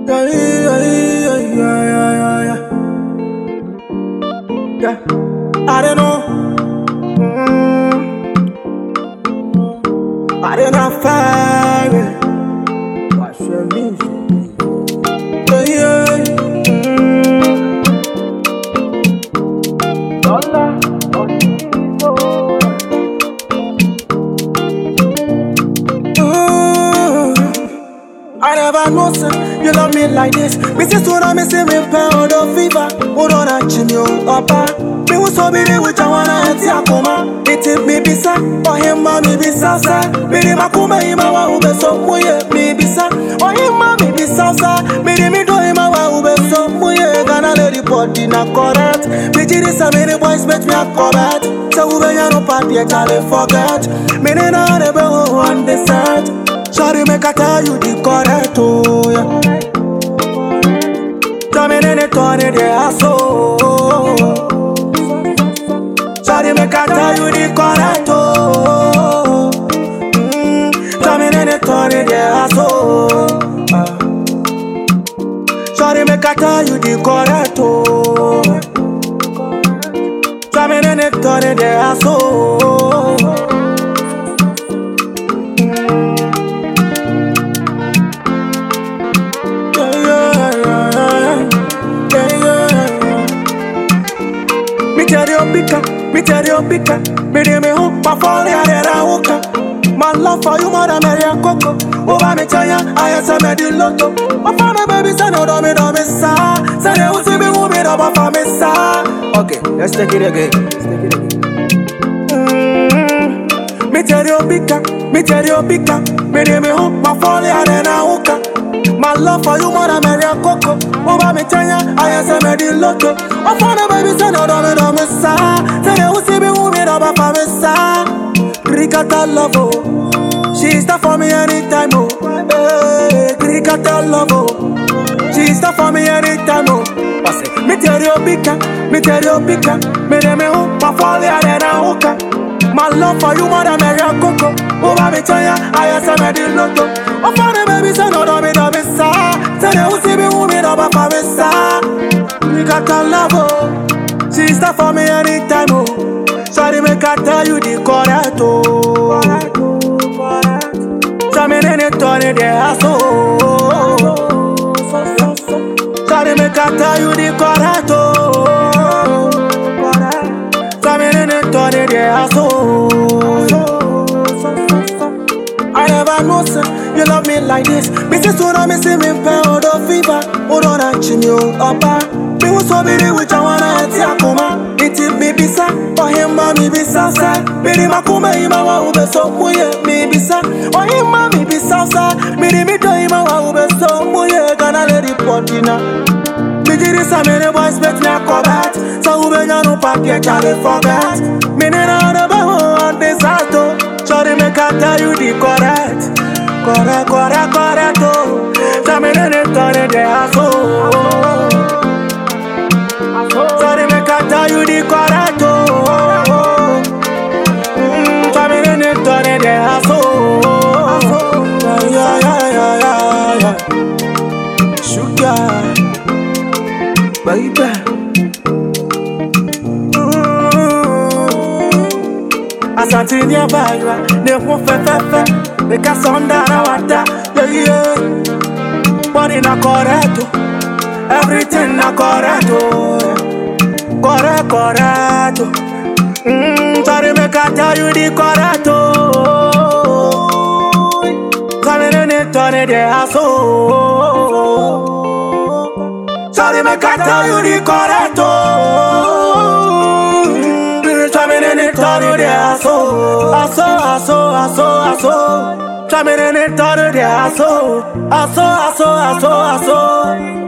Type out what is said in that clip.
Yeah, yeah, yeah, yeah, yeah, yeah. Yeah. I don't know. I don't know fire. What's your music? Yeah, yeah. Dollar. I never know, sir, you love me like this. Mrs. Tuna, me see me pound of fever. Hold on, I chin you up. Me was so busy with your one and Tiakoma. It me bisa, or him, mommy bisa, sir. Me makuma, him, I will be so muye, me bisa. Or him, mommy bisa, sir. Me do him, I will be so muye. Gana lady body, not correct. Me did this, many boys met me a correct. So we no party, I can't forget. Me know the bell on the set. Sorry, make I tell you the correct, oh, yeah. Tell me then it turn it, yeah, so. Sorry, make I tell you the correct, oh. Tell me then it turn it, yeah, so. Sorry, make I tell you the correct, oh. Tell me then it turn it, yeah, so. Me tell you, Pika, me de me hope, my fall, I my love for you more than Mary and Coco. Over me tell ya, I am some mediloto. My father baby said no, don't me, sir. Said they will see me who made up for me, sir. Okay, let's take it again. Me tell you, Pika, me de me hope, my fall, I my love for you more than Mary and Coco. Over me tell ya, I am some mediloto. My father baby said no, don't me, sir. Said they will see me who made up for me, sir. Krikata love, oh. She's there for me anytime, oh. Hey, Krikata love, oh. She's there for me anytime, oh. Me tell you, Pika, me de me hope, my fall, my love for you more than Mary and Coco. Over me tell ya, I am some mediloto. Oh, for the baby, so no, don't me, sir. Say they will see me who me up for me, sir. Krikata love, oh. She's there for me anytime, oh. Sorry, make I tell you the correct, oh. Tell me then it turn it, yeah, so. Sorry, make I tell you the correct, oh. Tell me then it turn it, yeah, so. I never know, sir, you love me like this. Mrs. Tuna, me see me pound of fever. Hold on, I chin you up. Me was so busy with your one and Tiakoma. It me bisa, or him, mommy bisa, sir. Me makuma, him, I will be so muye, me bisa. Or him, mommy bisa, sir. Me do him, I will be so muye. Gana lady potina. Me did this, many boys met me a combat. So who be no party, I can't forget. Me know the bell on this alto. Sorry, make I tell you the correct, oh. Tell me then it turn it, yeah, so. Sorry, make I tell you the correct, oh. Tell me then it turn it, yeah, so. Yeah. Sugar, baby. Asante nearby, ne won't fe. They can sound down water, yeah. Body na correcto, everything na correcto, correcto. Sorry, make I tell you the correcto. Sorry, then it turn it, yeah, so. Sorry, make I tell you the correcto. Turn it, yeah, so. Tell me then it turn it, yeah, so.